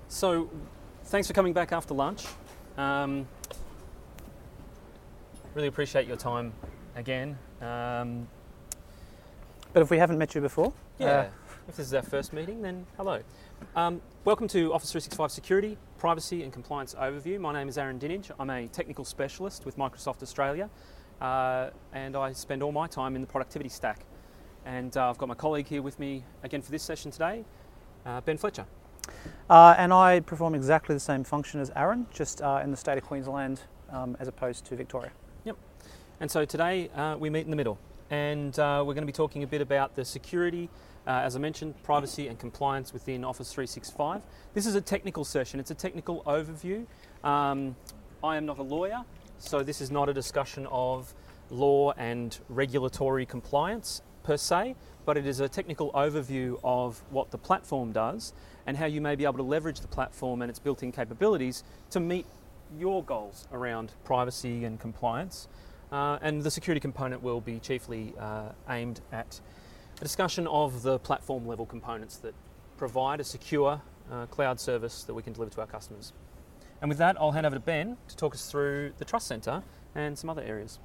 So, thanks for coming back after lunch. Really appreciate your time again. But if we haven't met you before? If this is our first meeting, then hello. Welcome to Office 365 Security, Privacy and Compliance Overview. My name is Aaron Dinage. I'm a technical specialist with Microsoft Australia, and I spend all my time in the productivity stack. And I've got my colleague here with me again for this session today, Ben Fletcher. And I perform exactly the same function as Aaron, just in the state of Queensland as opposed to Victoria. Yep. And so today we meet in the middle, and we're going to be talking a bit about the security, as I mentioned, privacy and compliance within Office 365. This is a technical session. It's a technical overview. I am not a lawyer, so this is not a discussion of law and regulatory compliance per se, but it is a technical overview of what the platform does and how you may be able to leverage the platform and its built-in capabilities to meet your goals around privacy and compliance. And the security component will be chiefly aimed at a discussion of the platform level components that provide a secure cloud service that we can deliver to our customers. And with that, I'll hand over to Ben to talk us through the Trust Centre and some other areas.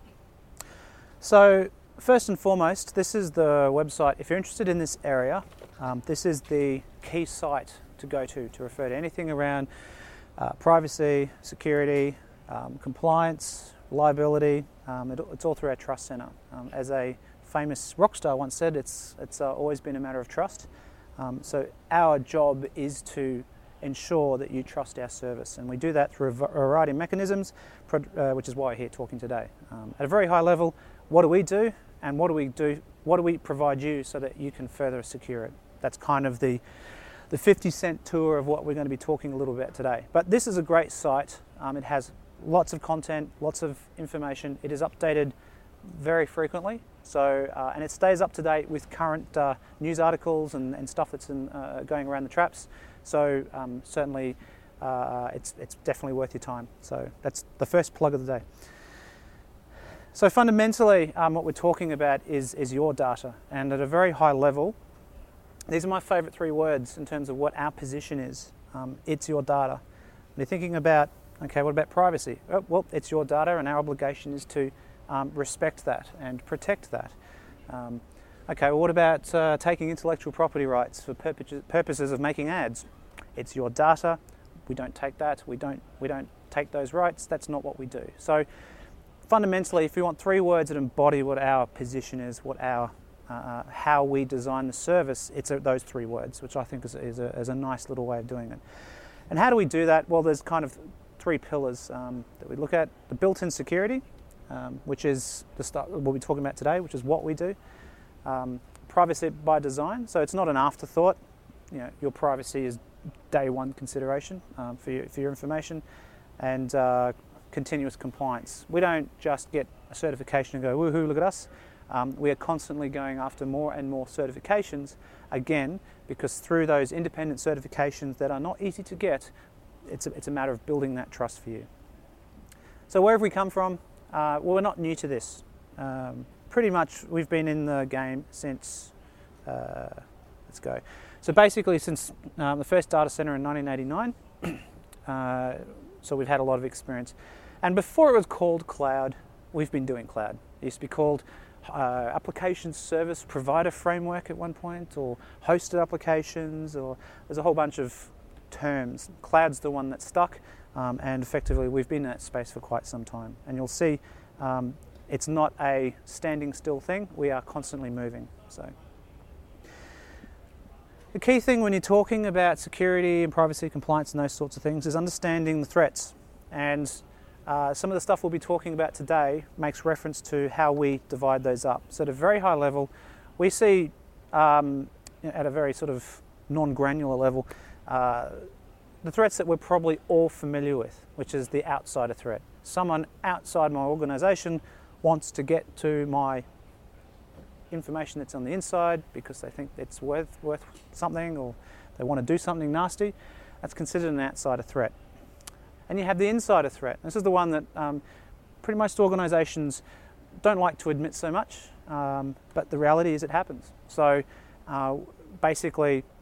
So, first and foremost, this is the website. If you're interested in this area, this is the key site to go to refer to anything around privacy, security, compliance, liability. It's all through our Trust Centre. As a famous rock star once said, it's always been a matter of trust. So our job is to ensure that you trust our service, and we do that through a variety of mechanisms, which is why we're here talking today. At a very high level, what do we do, and what do we provide you so that you can further secure it? That's kind of the 50-cent tour of what we're going to be talking a little bit today. But this is a great site. It has lots of content, lots of information. It is updated very frequently, so and it stays up to date with current news articles and stuff that's going around the traps. So certainly it's definitely worth your time. So that's the first plug of the day. So fundamentally, what we're talking about is your data, and at a very high level, these are my favourite three words in terms of what our position is. It's your data. And you're thinking about, okay, what about privacy? Oh, well, it's your data, and our obligation is to respect that and protect that. Okay, well, what about taking intellectual property rights for purposes of making ads? It's your data. We don't take that. We don't take those rights. That's not what we do. So fundamentally, if you want three words that embody what our position is, what our how we design the service, it's those three words, which I think is a nice little way of doing it. And how do we do that? Well, there's kind of three pillars that we look at. The built-in security, which is what we're talking about today, which is what we do. Privacy by design, so it's not an afterthought. You know, your privacy is day one consideration for your information, and continuous compliance. We don't just get a certification and go, woohoo, look at us. We are constantly going after more and more certifications, again, because through those independent certifications that are not easy to get, it's a matter of building that trust for you. So where have we come from? Well, we're not new to this. Pretty much we've been in the game since, let's go. So basically since the first data center in 1989, so we've had a lot of experience. And before it was called cloud, we've been doing cloud. It used to be called application service provider framework at one point, or hosted applications, or there's a whole bunch of terms. Cloud's the one that stuck, and effectively we've been in that space for quite some time. And you'll see it's not a standing still thing. We are constantly moving. So the key thing when you're talking about security and privacy, compliance and those sorts of things is understanding the threats. And some of the stuff we'll be talking about today makes reference to how we divide those up. So at a very high level, we see at a very sort of non-granular level, the threats that we're probably all familiar with, which is the outsider threat. Someone outside my organisation wants to get to my information that's on the inside because they think it's worth something, or they want to do something nasty. That's considered an outsider threat. And you have the insider threat. This is the one that pretty much organisations don't like to admit so much, but the reality is it happens. So basically,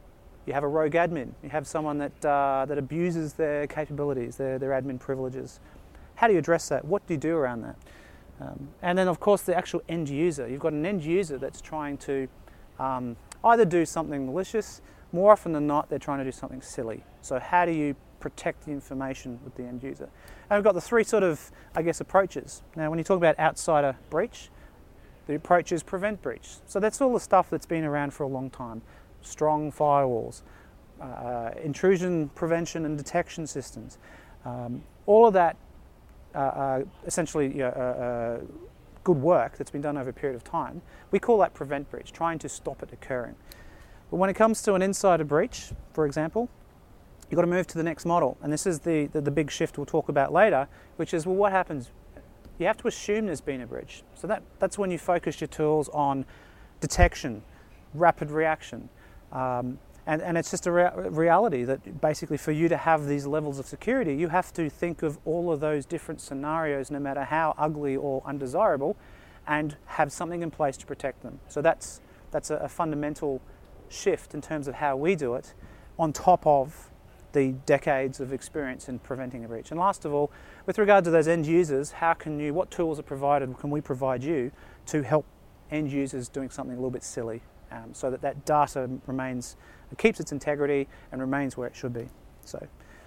You have a rogue admin. You have someone that abuses their capabilities, their admin privileges. How do you address that? What do you do around that? And then, of course, the actual end user. You've got an end user that's trying to either do something malicious. More often than not, they're trying to do something silly. So how do you protect the information with the end user? And we've got the three sort of, I guess, approaches. Now, when you talk about outsider breach, the approach is prevent breach. So that's all the stuff that's been around for a long time. Strong firewalls, intrusion prevention and detection systems. All of that essentially good work that's been done over a period of time. We call that prevent breach, trying to stop it occurring. But when it comes to an insider breach, for example, you've got to move to the next model. And this is the big shift we'll talk about later, which is, well, what happens? You have to assume there's been a breach. So that's when you focus your tools on detection, rapid reaction. And it's just a reality that basically for you to have these levels of security, you have to think of all of those different scenarios, no matter how ugly or undesirable, and have something in place to protect them. So that's a fundamental shift in terms of how we do it, on top of the decades of experience in preventing a breach. And last of all, with regard to those end users, what tools are provided, can we provide you to help end users doing something a little bit silly, so that data keeps its integrity and remains where it should be. So,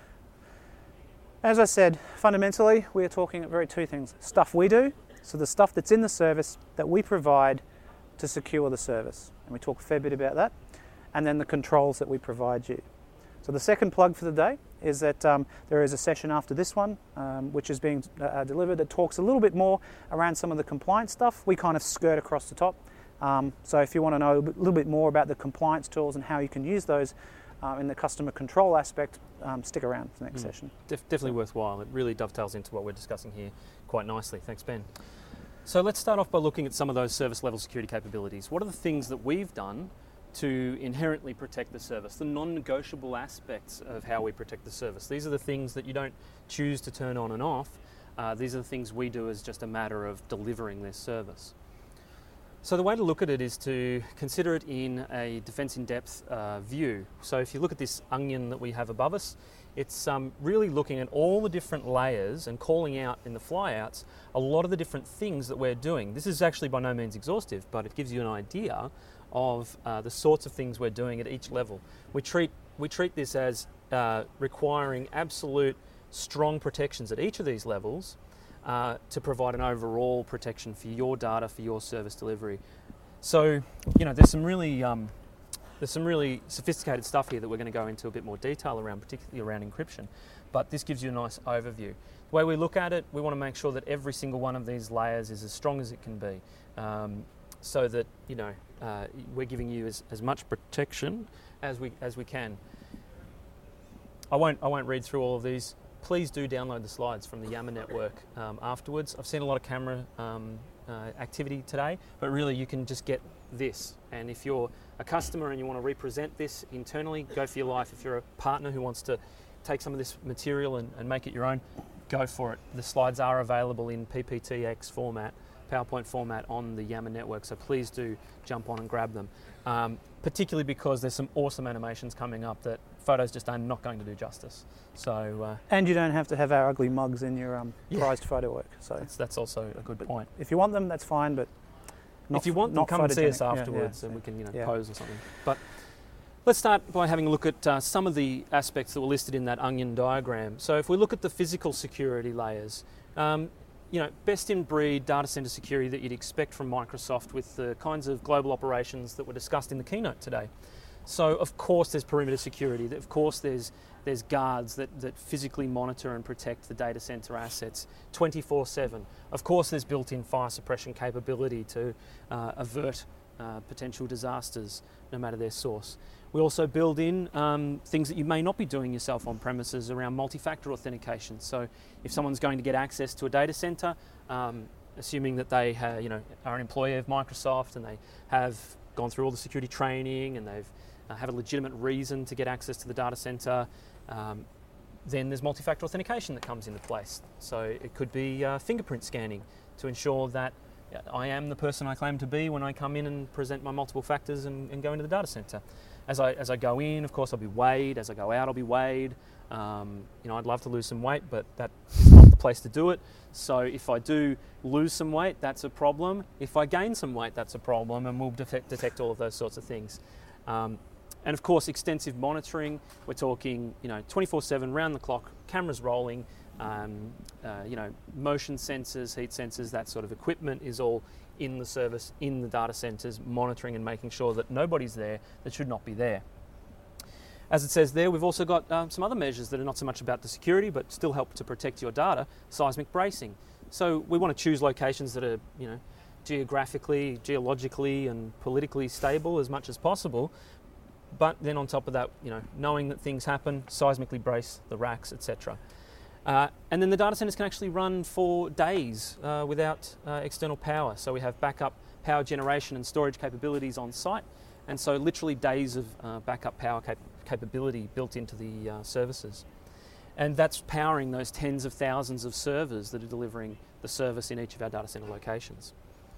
as I said, fundamentally, we are talking about two things. Stuff we do, so the stuff that's in the service that we provide to secure the service. And we talk a fair bit about that. And then the controls that we provide you. So the second plug for the day is that there is a session after this one, which is being delivered, that talks a little bit more around some of the compliance stuff. We kind of skirt across the top. So if you want to know a little bit more about the compliance tools and how you can use those in the customer control aspect, stick around for the next session. Definitely worthwhile. It really dovetails into what we're discussing here quite nicely. Thanks, Ben. So let's start off by looking at some of those service level security capabilities. What are the things that we've done to inherently protect the service, the non-negotiable aspects of how we protect the service? These are the things that you don't choose to turn on and off. These are the things we do as just a matter of delivering this service. So the way to look at it is to consider it in a defense in-depth view. So if you look at this onion that we have above us, it's really looking at all the different layers and calling out in the flyouts a lot of the different things that we're doing. This is actually by no means exhaustive, but it gives you an idea of the sorts of things we're doing at each level. We treat this as requiring absolute strong protections at each of these levels to provide an overall protection for your data, for your service delivery. So, there's some really sophisticated stuff here that we're going to go into a bit more detail around, particularly around encryption. But this gives you a nice overview. The way we look at it, we want to make sure that every single one of these layers is as strong as it can be, so that we're giving you as much protection as we can. I won't read through all of these. Please do download the slides from the Yammer network afterwards. I've seen a lot of camera activity today, but really you can just get this. And if you're a customer and you want to represent this internally, go for your life. If you're a partner who wants to take some of this material and make it your own, go for it. The slides are available in PPTX format, PowerPoint format on the Yammer network, so please do jump on and grab them. Particularly because there's some awesome animations coming up that photos just are not going to do justice. So and you don't have to have our ugly mugs in your prized photo work. So that's also a good point. If you want them, that's fine, but if you want them, come and see us afterwards, and we can pose or something. But let's start by having a look at some of the aspects that were listed in that onion diagram. So if we look at the physical security layers, best in breed data center security that you'd expect from Microsoft with the kinds of global operations that were discussed in the keynote today. So of course there's perimeter security, of course there's guards that physically monitor and protect the data center assets 24/7. Of course there's built-in fire suppression capability to avert potential disasters no matter their source. We also build in things that you may not be doing yourself on premises around multi-factor authentication. So if someone's going to get access to a data center, assuming that they are an employee of Microsoft and they have gone through all the security training and they've have a legitimate reason to get access to the data center, then there's multi-factor authentication that comes into place. So it could be fingerprint scanning to ensure that I am the person I claim to be when I come in and present my multiple factors and go into the data center. As I go in, of course, I'll be weighed. As I go out, I'll be weighed. I'd love to lose some weight, but that is not the place to do it. So if I do lose some weight, that's a problem. If I gain some weight, that's a problem, and we'll detect all of those sorts of things. And of course, extensive monitoring. We're talking, 24/7, round the clock, cameras rolling, motion sensors, heat sensors, that sort of equipment is all in the service, in the data centers, monitoring and making sure that nobody's there that should not be there. As it says there, we've also got some other measures that are not so much about the security, but still help to protect your data, seismic bracing. So we want to choose locations that are, geographically, geologically and politically stable as much as possible. But then on top of that, knowing that things happen, seismically brace the racks, etc. And then the data centers can actually run for days without external power. So we have backup power generation and storage capabilities on site. And so literally days of backup power capability built into the services. And that's powering those tens of thousands of servers that are delivering the service in each of our data center locations.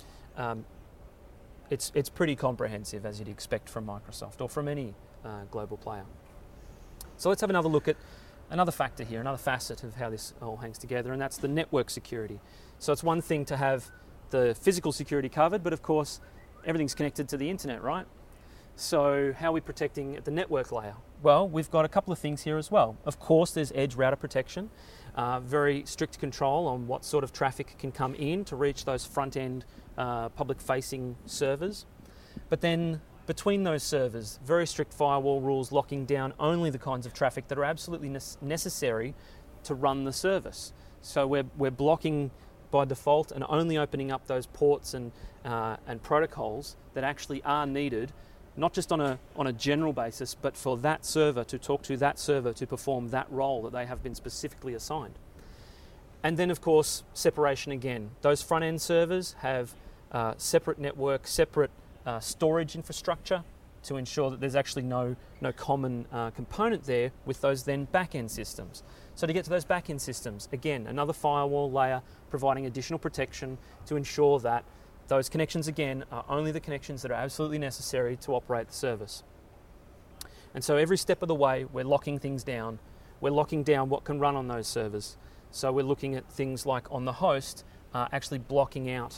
It's pretty comprehensive, as you'd expect from Microsoft or from any global player. So let's have another look at another factor here, another facet of how this all hangs together, and that's the network security. So it's one thing to have the physical security covered, but of course everything's connected to the internet, right? So how are we protecting at the network layer? Well, we've got a couple of things here as well. Of course, there's edge router protection, very strict control on what sort of traffic can come in to reach those front-end public-facing servers. But then between those servers, very strict firewall rules locking down only the kinds of traffic that are absolutely necessary to run the service. So we're blocking by default and only opening up those ports and protocols that actually are needed, not just on a general basis, but for that server to talk to that server to perform that role that they have been specifically assigned. And then, of course, separation again. Those front-end servers have separate network, separate storage infrastructure to ensure that there's actually no common component there with those then back-end systems. So to get to those back-end systems, again, another firewall layer providing additional protection to ensure that those connections, again, are only the connections that are absolutely necessary to operate the service. And so every step of the way, we're locking things down. We're locking down what can run on those servers. So we're looking at things like on the host, actually blocking out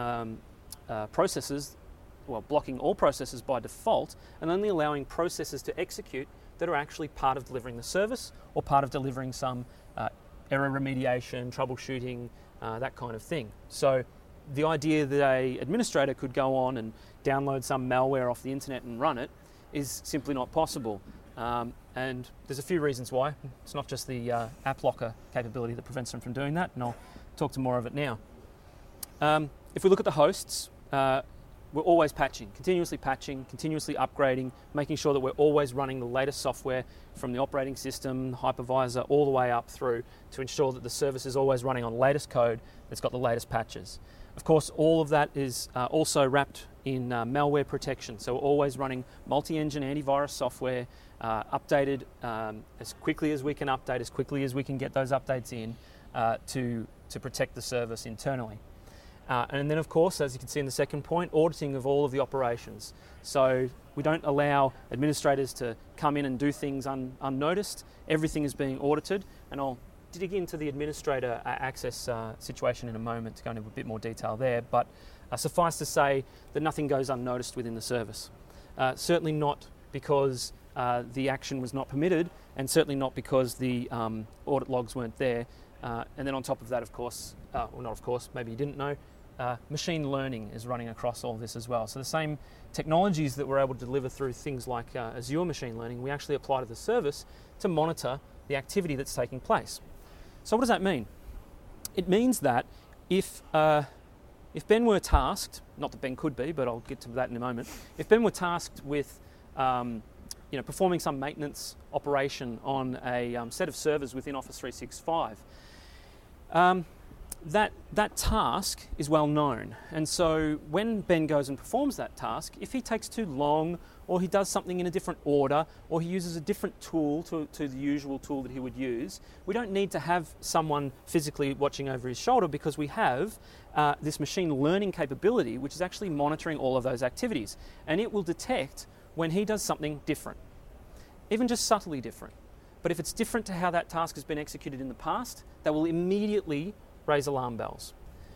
processes, blocking all processes by default, and only allowing processes to execute that are actually part of delivering the service or part of delivering some error remediation, troubleshooting, that kind of thing. So the idea that an administrator could go on and download some malware off the internet and run it is simply not possible. And there's a few reasons why. It's not just the app locker capability that prevents them from doing that, and I'll talk to more of it now. If we look at the hosts, we're always continuously upgrading, making sure that we're always running the latest software from the operating system, hypervisor, all the way up through to ensure that the service is always running on latest code that's got the latest patches. Of course, all of that is also wrapped in malware protection. So we're always running multi-engine antivirus software, updated as quickly as we can update, as quickly as we can get those updates in to protect the service internally. And then, of course, as you can see in the second point, auditing of all of the operations. So we don't allow administrators to come in and do things unnoticed. Everything is being audited, and I'll dig into the administrator access situation in a moment to go into a bit more detail there, but suffice to say that nothing goes unnoticed within the service. Certainly not because the action was not permitted, and certainly not because the audit logs weren't there. And then on top of that, of course, maybe you didn't know, machine learning is running across all this as well. So the same technologies that we're able to deliver through things like Azure machine learning, we actually apply to the service to monitor the activity that's taking place. So what does that mean? It means that if Ben were tasked, not that Ben could be, but I'll get to that in a moment, if Ben were tasked with performing some maintenance operation on a set of servers within Office 365, that task is well known. And so when Ben goes and performs that task, if he takes too long, or he does something in a different order, or he uses a different tool to the usual tool that he would use, we don't need to have someone physically watching over his shoulder, because we have this machine learning capability which is actually monitoring all of those activities. And it will detect when he does something different, even just subtly different. But if it's different to how that task has been executed in the past, that will immediately raise alarm bells.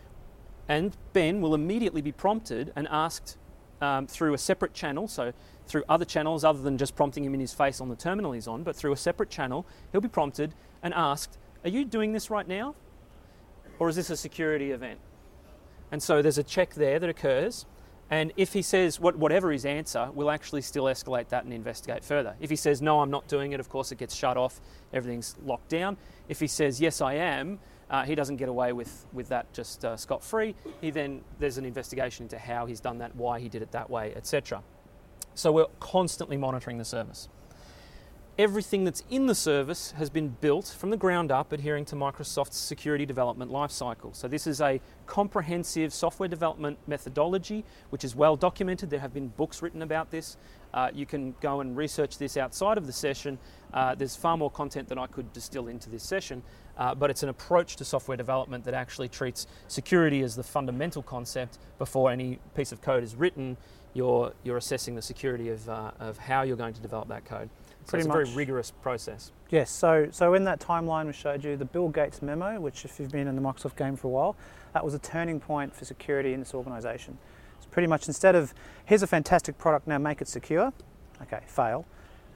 And Ben will immediately be prompted and asked through a separate channel, so through other channels other than just prompting him in his face on the terminal he's on, but through a separate channel, he'll be prompted and asked, are you doing this right now? Or is this a security event? And so there's a check there that occurs, and if he says whatever his answer, we'll actually still escalate that and investigate further. If he says, no, I'm not doing it, of course it gets shut off, everything's locked down. If he says, yes, I am, he doesn't get away with that just scot-free. There's an investigation into how he's done that, why he did it that way, etc. So we're constantly monitoring the service. Everything that's in the service has been built from the ground up adhering to Microsoft's security development lifecycle. So this is a comprehensive software development methodology which is well documented. There have been books written about this. You can go and research this outside of the session. There's far more content than I could distill into this session, but it's an approach to software development that actually treats security as the fundamental concept. Before any piece of code is written, you're assessing the security of how you're going to develop that code. So it's a very rigorous process. Yes, so in that timeline we showed you the Bill Gates memo, which if you've been in the Microsoft game for a while, that was a turning point for security in this organisation. It's pretty much instead of, here's a fantastic product, now make it secure. Okay, fail.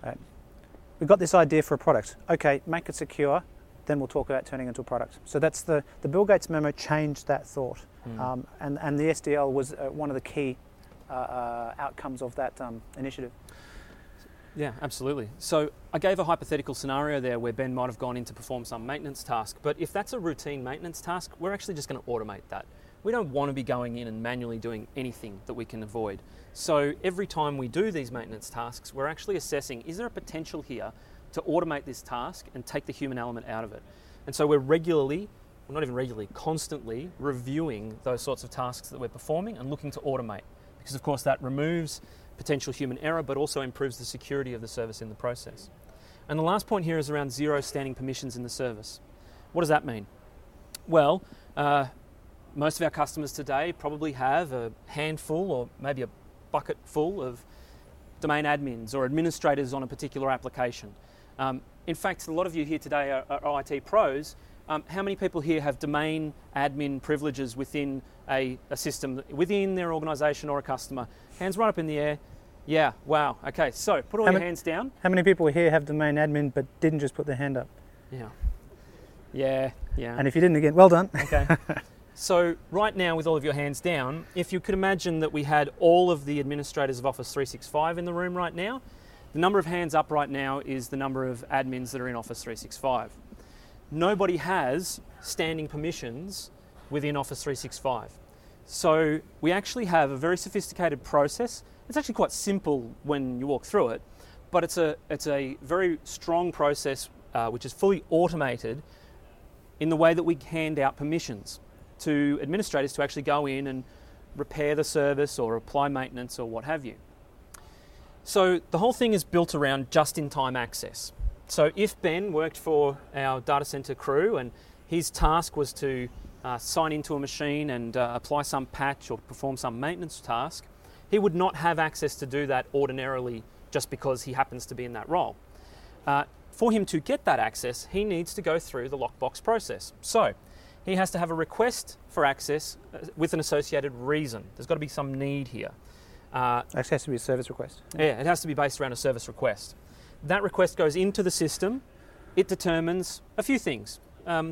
We've got this idea for a product. Okay, make it secure, then we'll talk about turning it into a product. So that's the Bill Gates memo changed that thought. And the SDL was one of the key outcomes of that initiative. Yeah, absolutely. So I gave a hypothetical scenario there where Ben might have gone in to perform some maintenance task, but if that's a routine maintenance task, we're actually just going to automate that. We don't want to be going in and manually doing anything that we can avoid. So every time we do these maintenance tasks, we're actually assessing, is there a potential here to automate this task and take the human element out of it? And so we're constantly reviewing those sorts of tasks that we're performing and looking to automate, because of course that removes potential human error, but also improves the security of the service in the process. And the last point here is around zero standing permissions in the service. What does that mean? Well, most of our customers today probably have a handful or maybe a bucket full of domain admins or administrators on a particular application. In fact, a lot of you here today are IT pros. How many people here have domain admin privileges within a system, within their organisation or a customer? Hands right up in the air. Yeah, wow. Okay, so put all your hands down. How many people here have domain admin but didn't just put their hand up? Yeah. And if you didn't again, well done. Okay. So right now with all of your hands down, if you could imagine that we had all of the administrators of Office 365 in the room right now, the number of hands up right now is the number of admins that are in Office 365. Nobody has standing permissions within Office 365. So we actually have a very sophisticated process. It's actually quite simple when you walk through it, but it's a very strong process which is fully automated in the way that we hand out permissions to administrators to actually go in and repair the service or apply maintenance or what have you. So the whole thing is built around just-in-time access. So if Ben worked for our data center crew and his task was to sign into a machine and apply some patch or perform some maintenance task, he would not have access to do that ordinarily just because he happens to be in that role. For him to get that access, he needs to go through the lockbox process. So he has to have a request for access with an associated reason. There's got to be some need here. It has to be a service request. Yeah, it has to be based around a service request. That request goes into the system. It determines a few things.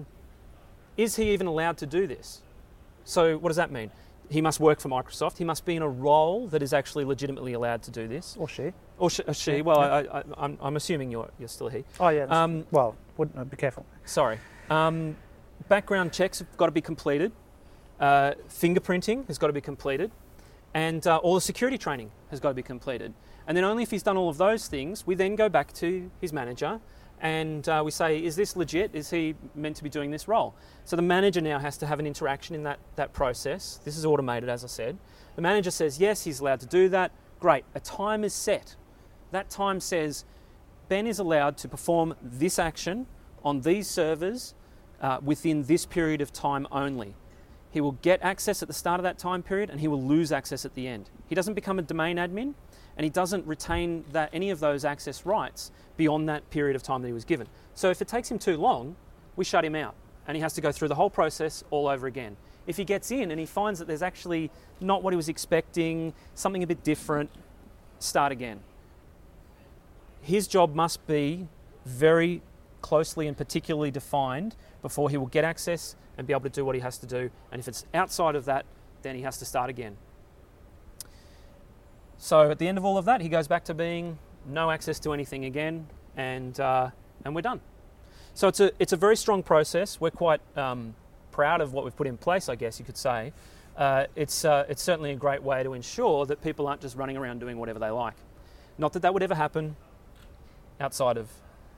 Is he even allowed to do this? So what does that mean? He must work for Microsoft. He must be in a role that is actually legitimately allowed to do this. Or she. Or she. Yeah. Well, yeah. I'm assuming you're still he. Oh, yeah. Be careful. Sorry. Background checks have got to be completed. Fingerprinting has got to be completed. And all the security training has got to be completed. And then only if he's done all of those things, we then go back to his manager and we say, is this legit? Is he meant to be doing this role? So the manager now has to have an interaction in that process. This is automated, as I said. The manager says, yes, he's allowed to do that. Great. A time is set. That time says, Ben is allowed to perform this action on these servers within this period of time only. He will get access at the start of that time period and he will lose access at the end. He doesn't become a domain admin and he doesn't retain any of those access rights beyond that period of time that he was given. So if it takes him too long, we shut him out, and he has to go through the whole process all over again. If he gets in and he finds that there's actually not what he was expecting, something a bit different, start again. His job must be very closely and particularly defined before he will get access and be able to do what he has to do. And if it's outside of that, then he has to start again. So at the end of all of that, he goes back to being no access to anything again, and we're done. So it's a very strong process. We're quite proud of what we've put in place, I guess you could say. It's certainly a great way to ensure that people aren't just running around doing whatever they like. Not that would ever happen outside of,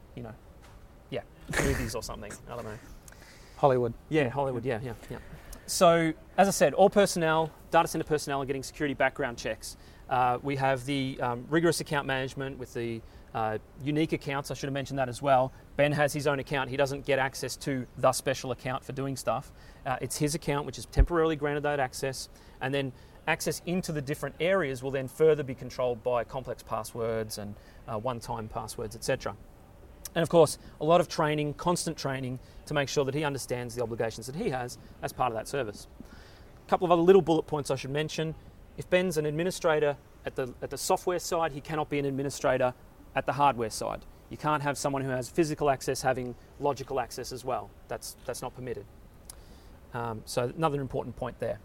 movies or something. I don't know. Hollywood. Yeah, Hollywood, yeah. So, as I said, all personnel, data center personnel are getting security background checks. We have the rigorous account management with the unique accounts. I should have mentioned that as well. Ben has his own account. He doesn't get access to the special account for doing stuff. It's his account, which is temporarily granted that access, and then access into the different areas will then further be controlled by complex passwords and one-time passwords, etc. And of course, a lot of training, constant training, to make sure that he understands the obligations that he has as part of that service. A couple of other little bullet points I should mention. If Ben's an administrator at the software side, he cannot be an administrator at the hardware side. You can't have someone who has physical access having logical access as well. That's not permitted. So another important point there.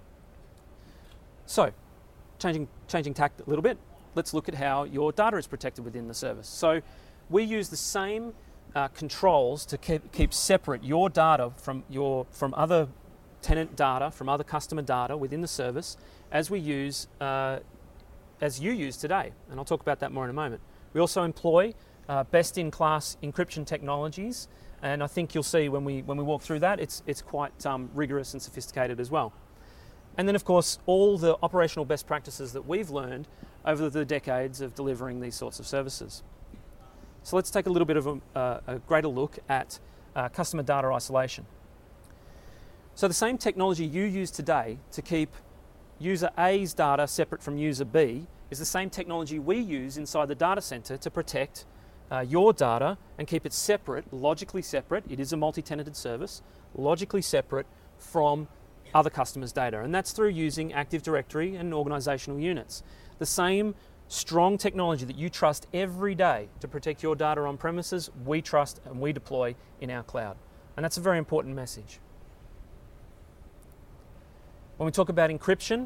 So, changing tack a little bit, let's look at how your data is protected within the service. So, we use the same controls to keep separate your data from other tenant data, from other customer data within the service, as you use today. And I'll talk about that more in a moment. We also employ best-in-class encryption technologies, and I think you'll see when we walk through that, it's quite rigorous and sophisticated as well. And then, of course, all the operational best practices that we've learned over the decades of delivering these sorts of services. So let's take a little bit of a greater look at customer data isolation. So the same technology you use today to keep user A's data separate from user B is the same technology we use inside the data center to protect your data and keep it separate, logically separate. It is a multi-tenanted service, logically separate from other customers' data. And that's through using Active Directory and organizational units. The same strong technology that you trust every day to protect your data on premises, we trust and we deploy in our cloud. And that's a very important message. When we talk about encryption,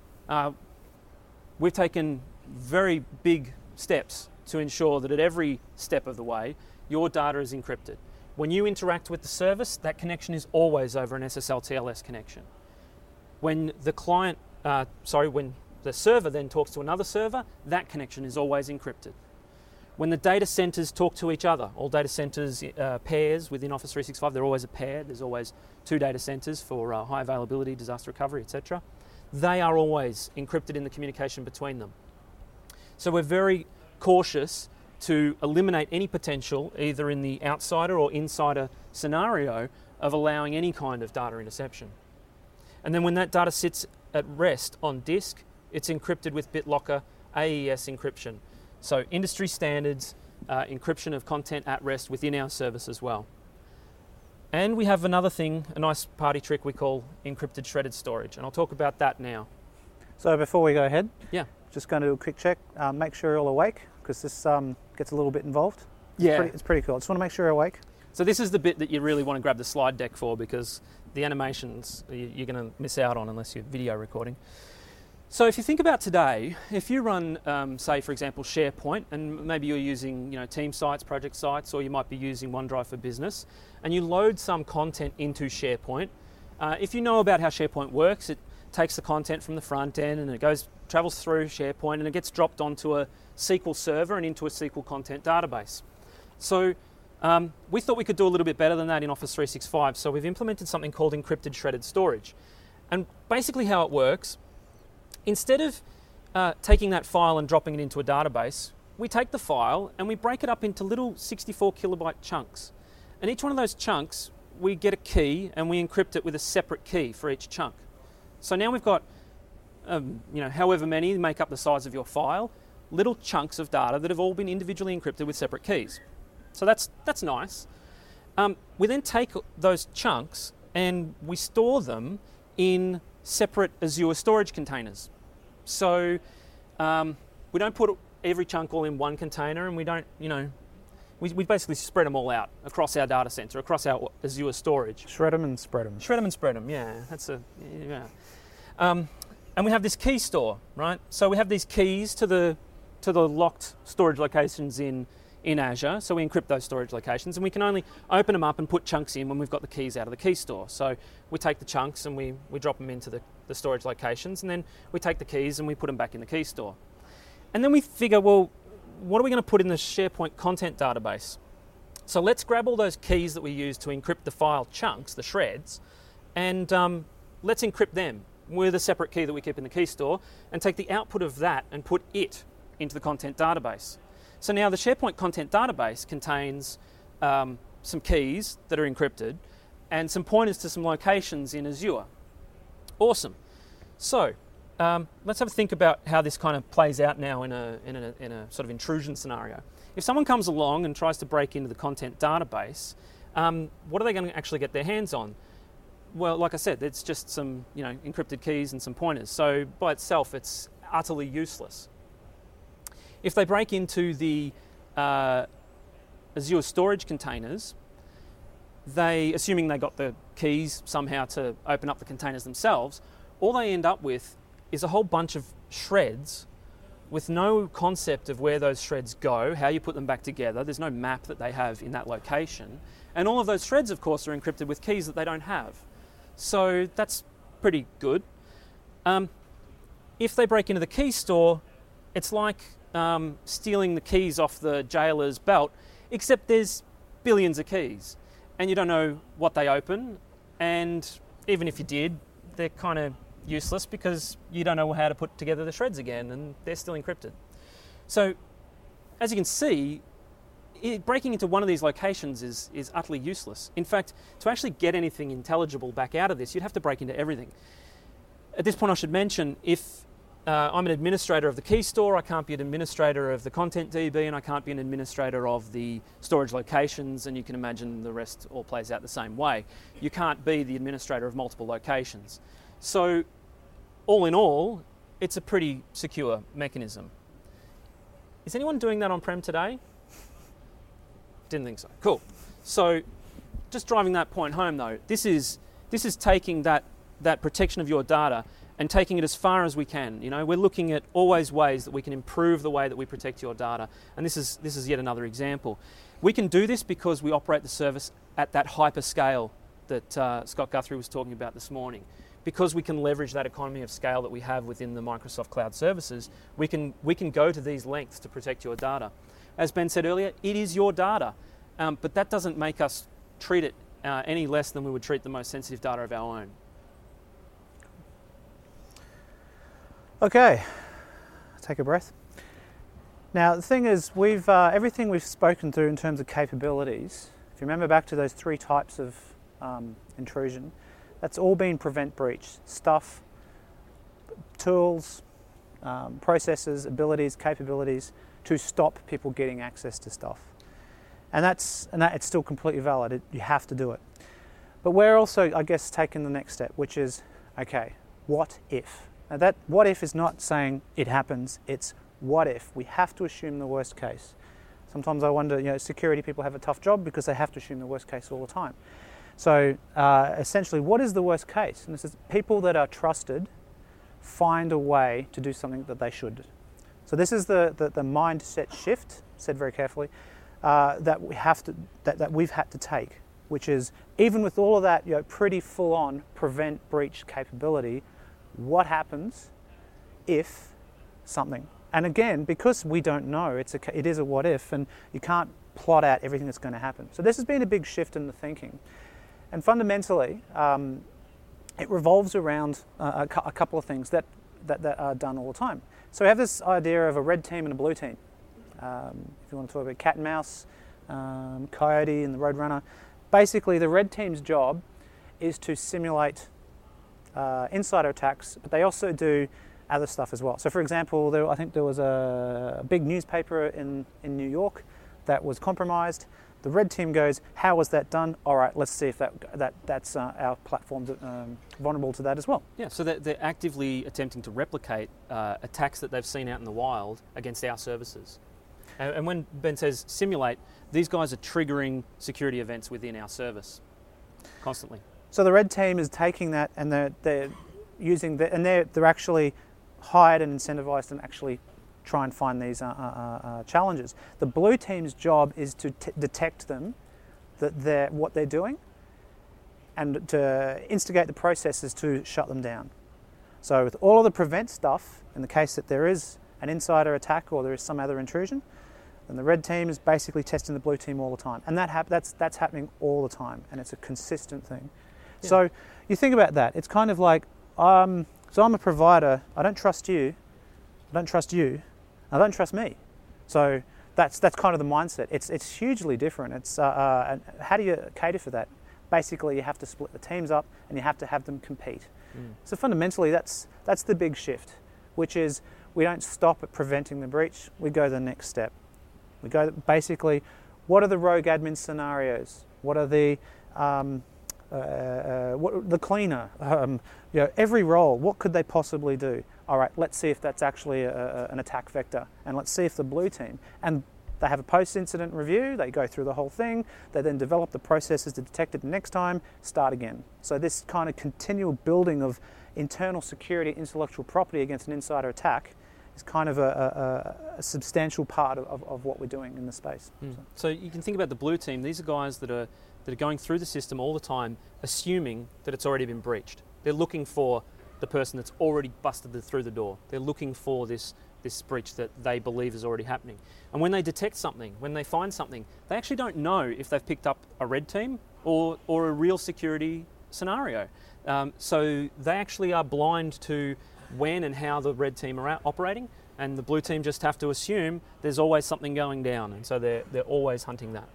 we've taken very big steps to ensure that at every step of the way, your data is encrypted. When you interact with the service, that connection is always over an SSL TLS connection. When the server then talks to another server, that connection is always encrypted. When the data centers talk to each other, all data centers pairs within Office 365, they're always a pair. There's always two data centers for high availability, disaster recovery, etc. They are always encrypted in the communication between them. So we're very cautious to eliminate any potential, either in the outsider or insider scenario, of allowing any kind of data interception. And then when that data sits at rest on disk, it's encrypted with BitLocker AES encryption. So industry standards, encryption of content at rest within our service as well. And we have another thing, a nice party trick we call encrypted shredded storage. And I'll talk about that now. So before we go ahead, just going to do a quick check. Make sure you're all awake, because this gets a little bit involved. Yeah. It's pretty cool. I just want to make sure you're awake. So this is the bit that you really want to grab the slide deck for, because the animations you're going to miss out on unless you're video recording. So if you think about today, if you run, say, for example, SharePoint, and maybe you're using team sites, project sites, or you might be using OneDrive for Business, and you load some content into SharePoint, if you know about how SharePoint works, it takes the content from the front end and it travels through SharePoint and it gets dropped onto a SQL server and into a SQL content database. So we thought we could do a little bit better than that in Office 365, so we've implemented something called encrypted shredded storage. And basically how it works, instead of taking that file and dropping it into a database, we take the file and we break it up into little 64 kilobyte chunks. And each one of those chunks, we get a key and we encrypt it with a separate key for each chunk. So now we've got, however many make up the size of your file. little chunks of data that have all been individually encrypted with separate keys. So that's nice. We then take those chunks and we store them in separate Azure storage containers. So we don't put every chunk all in one container, and we don't, we basically spread them all out across our data center, across our Azure storage. Shred them and spread them. Shred them and spread them, yeah. And we have this key store, right? So we have these keys to the locked storage locations in Azure. So we encrypt those storage locations, and we can only open them up and put chunks in when we've got the keys out of the key store. So we take the chunks and we drop them into the storage locations, and then we take the keys and we put them back in the key store. And then we figure, well, what are we going to put in the SharePoint content database? So let's grab all those keys that we use to encrypt the file chunks, the shreds, and let's encrypt them with a separate key that we keep in the key store, and take the output of that and put it into the content database. So now the SharePoint content database contains some keys that are encrypted and some pointers to some locations in Azure. Awesome. So let's have a think about how this kind of plays out now in a sort of intrusion scenario. If someone comes along and tries to break into the content database, what are they going to actually get their hands on? Well, like I said, it's just some encrypted keys and some pointers. So by itself, it's utterly useless. If they break into the Azure storage containers, assuming they got the keys somehow to open up the containers themselves, all they end up with is a whole bunch of shreds with no concept of where those shreds go, how you put them back together. There's no map that they have in that location. And all of those shreds, of course, are encrypted with keys that they don't have. So that's pretty good. If they break into the key store, it's like stealing the keys off the jailer's belt, except there's billions of keys and you don't know what they open, and even if you did, they're kind of useless because you don't know how to put together the shreds again, and they're still encrypted. So as you can see, breaking into one of these locations is utterly useless. In fact, to actually get anything intelligible back out of this, you'd have to break into everything. At this point, I should mention, if I'm an administrator of the key store, I can't be an administrator of the content DB, and I can't be an administrator of the storage locations, and you can imagine the rest all plays out the same way. You can't be the administrator of multiple locations. So all in all, it's a pretty secure mechanism. Is anyone doing that on-prem today? Didn't think so. Cool. So just driving that point home though, this is taking that protection of your data and taking it as far as we can. We're looking at always ways that we can improve the way that we protect your data. And this is yet another example. We can do this because we operate the service at that hyper scale that Scott Guthrie was talking about this morning. Because we can leverage that economy of scale that we have within the Microsoft Cloud Services, we can go to these lengths to protect your data. As Ben said earlier, it is your data, but that doesn't make us treat it any less than we would treat the most sensitive data of our own. Okay, take a breath. Now the thing is, everything we've spoken through in terms of capabilities, if you remember back to those 3 types of intrusion, that's all been prevent breach. Stuff, tools, processes, abilities, capabilities to stop people getting access to stuff. And it's still completely valid. You have to do it. But we're also, I guess, taking the next step, which is, okay, what if? Now that what if is not saying it happens, it's what if. We have to assume the worst case. Sometimes I wonder, security people have a tough job because they have to assume the worst case all the time. So essentially, what is the worst case? And this is people that are trusted find a way to do something that they should. So this is the mindset shift, said very carefully, that we've had to take, which is even with all of that, pretty full-on prevent breach capability, what happens if something? And again, because we don't know, it is a what if, and you can't plot out everything that's going to happen. So this has been a big shift in the thinking. And fundamentally, it revolves around a couple of things that are done all the time. So we have this idea of a red team and a blue team. If you want to talk about cat and mouse, Coyote and the Roadrunner. Basically, the red team's job is to simulate insider attacks, but they also do other stuff as well. So for example, I think there was a big newspaper in New York that was compromised. The red team goes, how was that done? All right, let's see if that's our platform's vulnerable to that as well. Yeah, so they're actively attempting to replicate attacks that they've seen out in the wild against our services. And when Ben says simulate, these guys are triggering security events within our service constantly. So the red team is taking that, and they're using they're actually hired and incentivized and actually try and find these challenges. The blue team's job is to detect them, what they're doing, and to instigate the processes to shut them down. So with all of the prevent stuff, in the case that there is an insider attack or there is some other intrusion, then the red team is basically testing the blue team all the time, and that's happening all the time, and it's a consistent thing. Yeah. So you think about that. It's kind of like, so I'm a provider. I don't trust you. I don't trust you. I don't trust me. So that's kind of the mindset. It's hugely different. It's and how do you cater for that? Basically, you have to split the teams up and you have to have them compete. So fundamentally, that's the big shift, which is we don't stop at preventing the breach. We go to the next step. We go basically, what are the rogue admin scenarios? What are the the cleaner? Every role. What could they possibly do? All right, let's see if that's actually an attack vector, and let's see if the blue team, and they have a post-incident review, they go through the whole thing, they then develop the processes to detect it next time, start again. So this kind of continual building of internal security, intellectual property against an insider attack is kind of a substantial part of what we're doing in the space. So you can think about the blue team. These are guys that are going through the system all the time, assuming that it's already been breached. They're looking for the person that's already busted through the door. They're looking for this breach that they believe is already happening. And when they detect something, when they find something, they actually don't know if they've picked up a red team or a real security scenario. So they actually are blind to when and how the red team are operating, and the blue team just have to assume there's always something going down, and so they're always hunting that.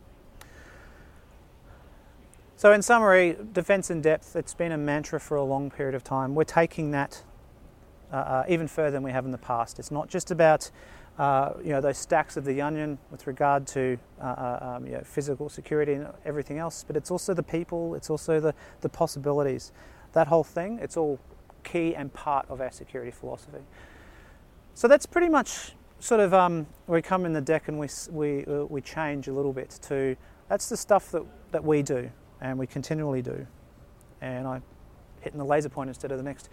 So in summary, defence in depth, it's been a mantra for a long period of time. We're taking that even further than we have in the past. It's not just about those stacks of the onion with regard to physical security and everything else, but it's also the people, it's also the possibilities. That whole thing, it's all key and part of our security philosophy. So that's pretty much sort of we come in the deck and we change a little bit to, that's the stuff that we do. And we continually do. And I'm hitting the laser point instead of the next.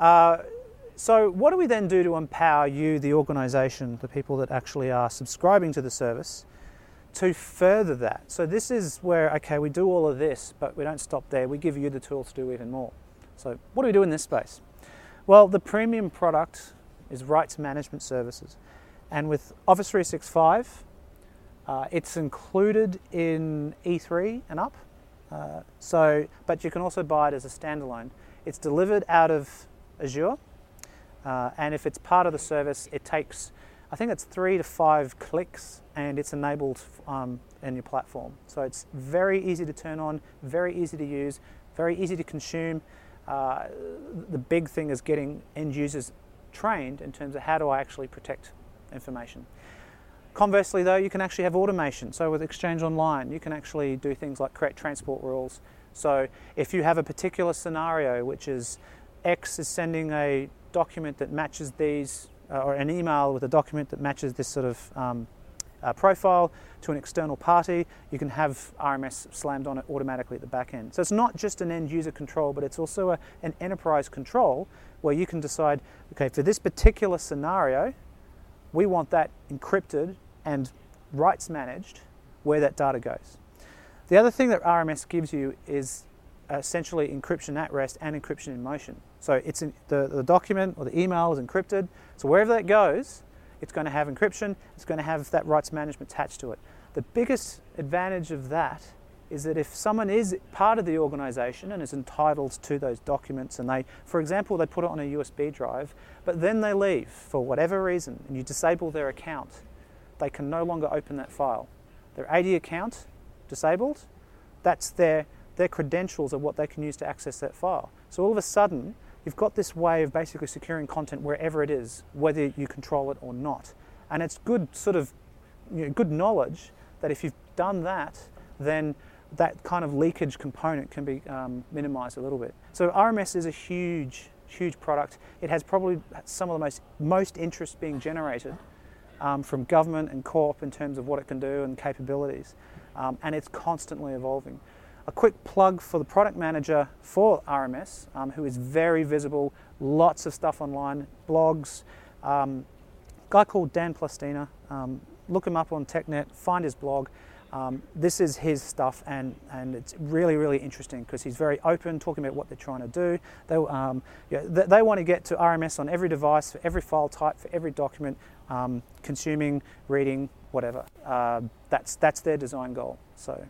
So what do we then do to empower you, the organisation, the people that actually are subscribing to the service, to further that? So this is where, okay, we do all of this, but we don't stop there. We give you the tools to do even more. So what do we do in this space? Well, the premium product is rights management services. And with Office 365, it's included in E3 and up. But you can also buy it as a standalone. It's delivered out of Azure, and if it's part of the service, it takes, I think it's 3 to 5 clicks, and it's enabled in your platform. So it's very easy to turn on, very easy to use, very easy to consume. The big thing is getting end users trained in terms of how do I actually protect information. Conversely though, you can actually have automation. So with Exchange Online, you can actually do things like create transport rules. So if you have a particular scenario, which is X is sending a document that matches these, or an email with a document that matches this sort of profile to an external party, you can have RMS slammed on it automatically at the back end. So it's not just an end user control, but it's also an enterprise control where you can decide, okay, for this particular scenario, we want that encrypted and rights managed where that data goes. The other thing that RMS gives you is essentially encryption at rest and encryption in motion. So it's the document or the email is encrypted. So wherever that goes, it's going to have encryption. It's going to have that rights management attached to it. The biggest advantage of that is that if someone is part of the organisation and is entitled to those documents, and they, for example, they put it on a USB drive, but then they leave for whatever reason, and you disable their account, they can no longer open that file. Their AD account disabled, that's their credentials are what they can use to access that file. So all of a sudden, you've got this way of basically securing content wherever it is, whether you control it or not. And it's good sort of, good knowledge that if you've done that, then that kind of leakage component can be minimized a little bit. So RMS is a huge product. It has probably some of the most interest being generated from government and corp in terms of what it can do and capabilities. And it's constantly evolving. A quick plug for the product manager for RMS, who is very visible, lots of stuff online, blogs. Guy called Dan Plastina. Look him up on TechNet, find his blog. This is his stuff, and it's really interesting because he's very open, talking about what they're trying to do. They want to get to RMS on every device, for every file type, for every document, consuming, reading, whatever. That's their design goal. So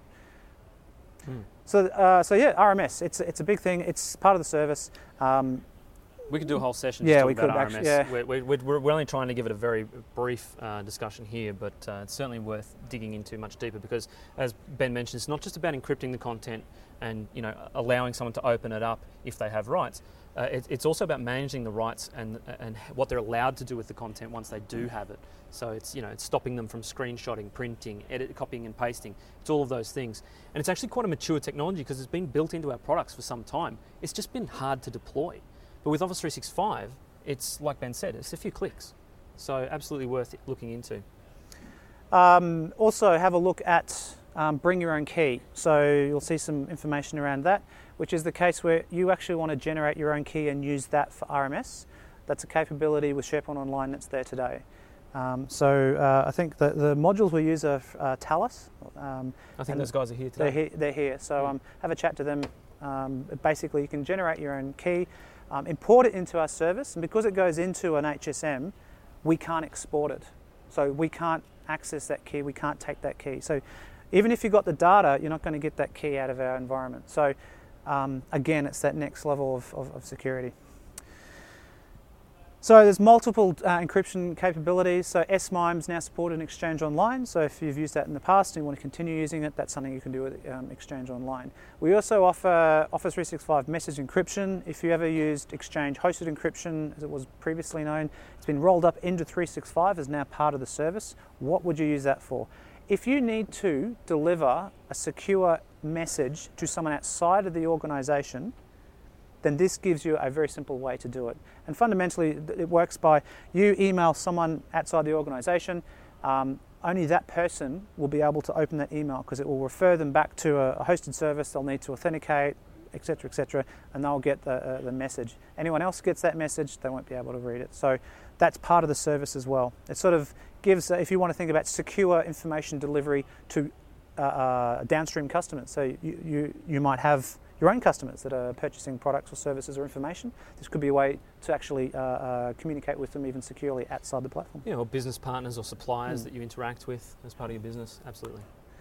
yeah, RMS. It's a big thing. It's part of the service. We could do a whole session Yeah, just we talking could about RMS. actually, yeah. We're only trying to give it a very brief discussion here, but it's certainly worth digging into much deeper because, as Ben mentioned, it's not just about encrypting the content and allowing someone to open it up if they have rights. It's also about managing the rights and what they're allowed to do with the content once they do have it. So it's it's stopping them from screenshotting, printing, copying and pasting. It's all of those things, and it's actually quite a mature technology because it's been built into our products for some time. It's just been hard to deploy. But with Office 365, it's like Ben said, it's a few clicks. So absolutely worth looking into. Also have a look at bring your own key. So you'll see some information around that, which is the case where you actually want to generate your own key and use that for RMS. That's a capability with SharePoint Online that's there today. I think the modules we use are Talus. I think those guys are here today. They're here. So have a chat to them. Basically, you can generate your own key. Import it into our service, and because it goes into an HSM, we can't export it. So we can't access that key, we can't take that key. So even if you've got the data, you're not going to get that key out of our environment. So again, it's that next level of security. So there's multiple encryption capabilities. So SMIME is now supported in Exchange Online. So if you've used that in the past and you want to continue using it, that's something you can do with Exchange Online. We also offer Office 365 message encryption. If you ever used Exchange hosted encryption, as it was previously known, it's been rolled up into 365 as now part of the service. What would you use that for? If you need to deliver a secure message to someone outside of the organization, then this gives you a very simple way to do it. And fundamentally, it works by you email someone outside the organization, only that person will be able to open that email because it will refer them back to a hosted service. They'll need to authenticate, etc., and they'll get the message. Anyone else gets that message, they won't be able to read it. So that's part of the service as well. It sort of gives, if you want to think about secure information delivery to downstream customers. So you might have your own customers that are purchasing products or services or information. This could be a way to actually communicate with them even securely outside the platform. Yeah, or business partners or suppliers that you interact with as part of your business, absolutely.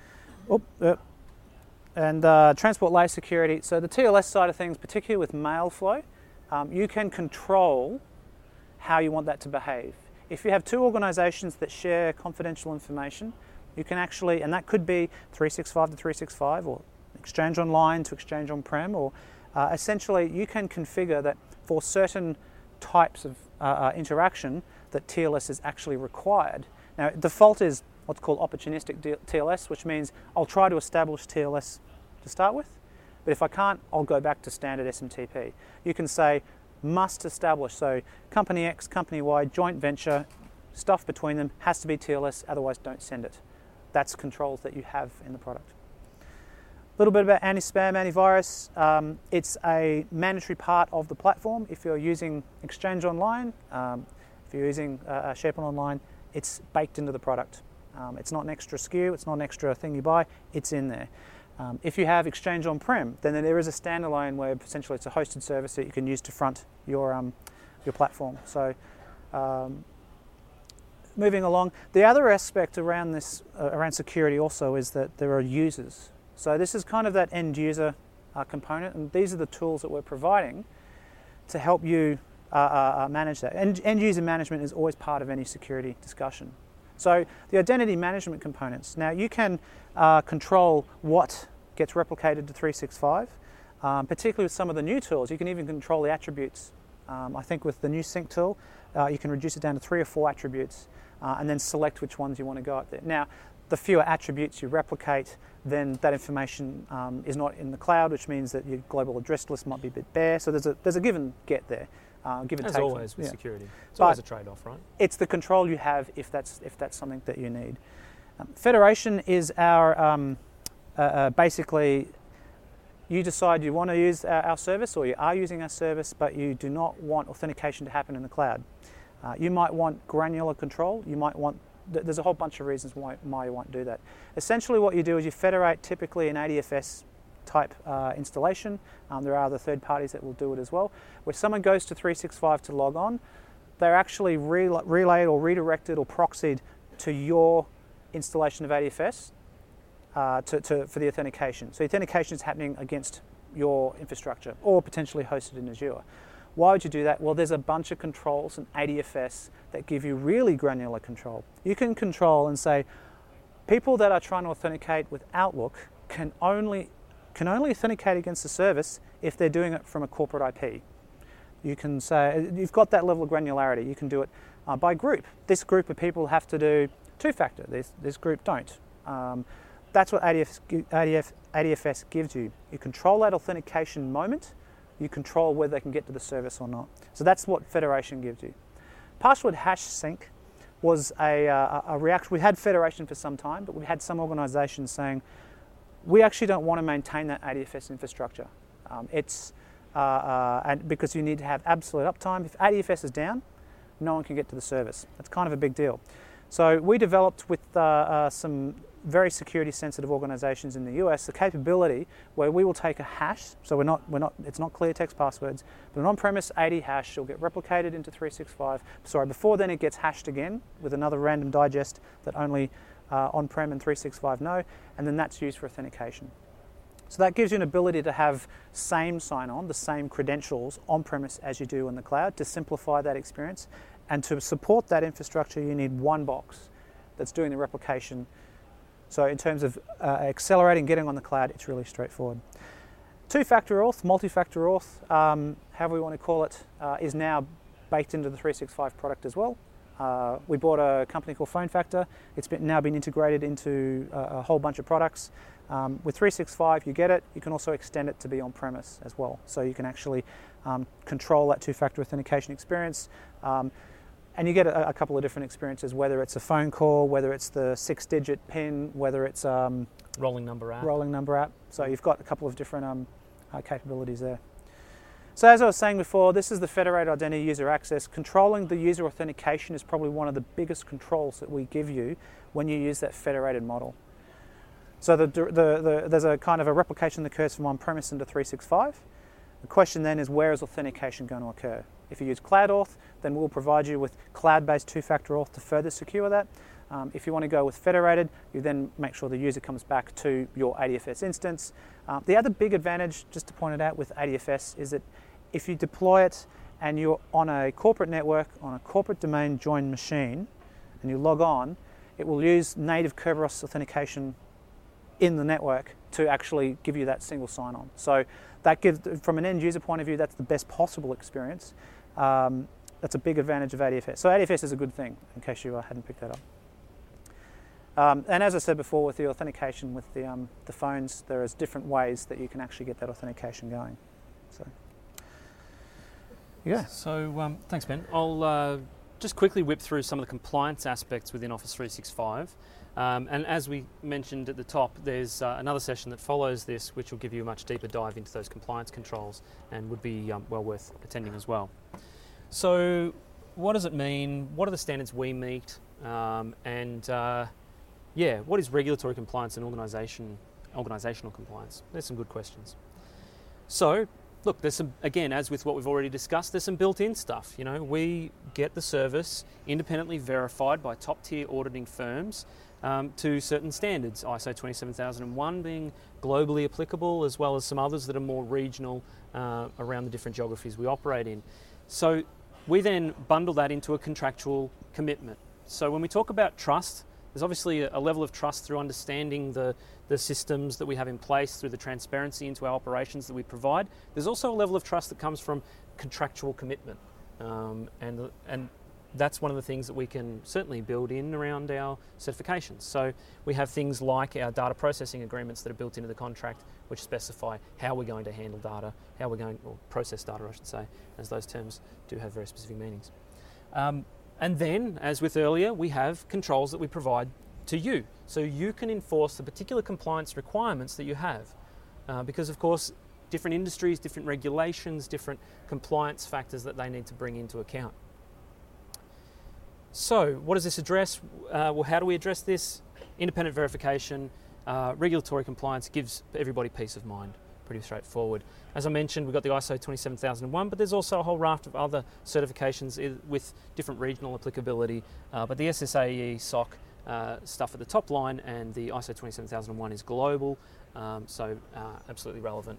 And transport layer security. So the TLS side of things, particularly with mail flow, you can control how you want that to behave. If you have two organizations that share confidential information, you can actually, and that could be 365 to 365 or Exchange Online to Exchange On-Prem, or essentially you can configure that for certain types of interaction that TLS is actually required. Now, default is what's called opportunistic TLS, which means I'll try to establish TLS to start with, but if I can't, I'll go back to standard SMTP. You can say must establish, so company X, company Y, joint venture, stuff between them has to be TLS, otherwise don't send it. That's controls that you have in the product. A little bit about anti-spam, antivirus. It's a mandatory part of the platform. If you're using Exchange Online, if you're using SharePoint Online, it's baked into the product. It's not an extra SKU, it's not an extra thing you buy, it's in there. If you have Exchange On-Prem, then there is a standalone where essentially it's a hosted service that you can use to front your platform. So moving along, the other aspect around this, around security also, is that there are users. So this is kind of that end user component, and these are the tools that we're providing to help you manage that. End user management is always part of any security discussion. So the identity management components. Now you can control what gets replicated to 365, particularly with some of the new tools. You can even control the attributes I think with the new sync tool, you can reduce it down to 3 or 4 attributes and then select which ones you want to go up there. Now, the fewer attributes you replicate, then that information is not in the cloud, which means that your global address list might be a bit bare. So there's a give and get there, give and As take. always with security, it's But always a trade-off, right? it's the control you have if that's something that you need. Federation is our basically, you decide you want to use our service or you are using our service, but you do not want authentication to happen in the cloud. You might want granular control. You might want, there's a whole bunch of reasons why you won't do that. Essentially what you do is you federate typically an ADFS type installation. There are other third parties that will do it as well. Where someone goes to 365 to log on, they're actually relayed or redirected or proxied to your installation of ADFS for the authentication. So the authentication is happening against your infrastructure or potentially hosted in Azure. Why would you do that? Well, there's a bunch of controls in ADFS that give you really granular control. You can control and say, people that are trying to authenticate with Outlook can only authenticate against the service if they're doing it from a corporate IP. You can say, you've got that level of granularity. You can do it by group. This group of people have to do two-factor. This group don't. That's what ADFS gives you. You control that authentication moment. You control whether they can get to the service or not. So that's what federation gives you. Password hash sync was a reaction. We had federation for some time, but we had some organisations saying, we actually don't want to maintain that ADFS infrastructure. And because you need to have absolute uptime. If ADFS is down, no one can get to the service. That's kind of a big deal. So we developed with some very security sensitive organizations in the US the capability where we will take a hash, so it's not clear text passwords, but an on-premise 80 hash will get replicated into 365. Before then it gets hashed again with another random digest that only on-prem and 365 know, and then that's used for authentication. So that gives you an ability to have same sign-on, the same credentials on-premise as you do in the cloud to simplify that experience. And to support that infrastructure, you need one box that's doing the replication. So in terms of accelerating, getting on the cloud, it's really straightforward. Two-factor auth, multi-factor auth, however we want to call it, is now baked into the 365 product as well. We bought a company called PhoneFactor. It's now been integrated into a whole bunch of products. With 365, you get it. You can also extend it to be on-premise as well. So you can actually control that two-factor authentication experience. And you get a couple of different experiences, whether it's a phone call, whether it's the 6-digit PIN, whether it's rolling number app. So you've got a couple of different capabilities there. So as I was saying before, this is the federated identity user access. Controlling the user authentication is probably one of the biggest controls that we give you when you use that federated model. So there's a kind of a replication that occurs from on-premise into 365. The question then is, where is authentication going to occur? If you use CloudAuth, then we'll provide you with cloud-based two-factor auth to further secure that. If you want to go with federated, you then make sure the user comes back to your ADFS instance. The other big advantage, just to point it out with ADFS, is that if you deploy it and you're on a corporate network, on a corporate domain joined machine, and you log on, it will use native Kerberos authentication in the network to actually give you that single sign-on. So that gives, from an end user point of view, that's the best possible experience. That's a big advantage of ADFS. So ADFS is a good thing, in case you hadn't picked that up. And as I said before, with the authentication with the phones, there is different ways that you can actually get that authentication going. So, yeah. So thanks, Ben. I'll just quickly whip through some of the compliance aspects within Office 365. And as we mentioned at the top, there's another session that follows this, which will give you a much deeper dive into those compliance controls and would be well worth attending as well. So what does it mean? What are the standards we meet? What is regulatory compliance and organisational compliance? There's some good questions. So, look, there's some, again, as with what we've already discussed, there's some built-in stuff. You know, we get the service independently verified by top-tier auditing firms to certain standards, ISO 27001 being globally applicable, as well as some others that are more regional around the different geographies we operate in. So we then bundle that into a contractual commitment. So when we talk about trust, there's obviously a level of trust through understanding the the systems that we have in place, through the transparency into our operations that we provide. There's also a level of trust that comes from contractual commitment, and that's one of the things that we can certainly build in around our certifications. So we have things like our data processing agreements that are built into the contract, which specify how we're going to handle data, or process data, I should say, as those terms do have very specific meanings. And then, as with earlier, we have controls that we provide to you, so you can enforce the particular compliance requirements that you have, because of course different industries, different regulations, different compliance factors that they need to bring into account. So what does this address? Well, how do we address this? Independent verification, regulatory compliance gives everybody peace of mind. Pretty straightforward. As I mentioned, we've got the ISO 27001, but there's also a whole raft of other certifications with different regional applicability, but the SSAE SOC stuff at the top line, and the ISO 27001 is global, so absolutely relevant.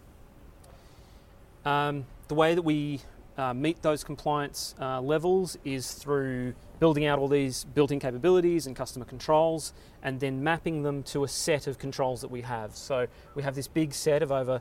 The way that we meet those compliance levels is through building out all these built-in capabilities and customer controls, and then mapping them to a set of controls that we have. So we have this big set of over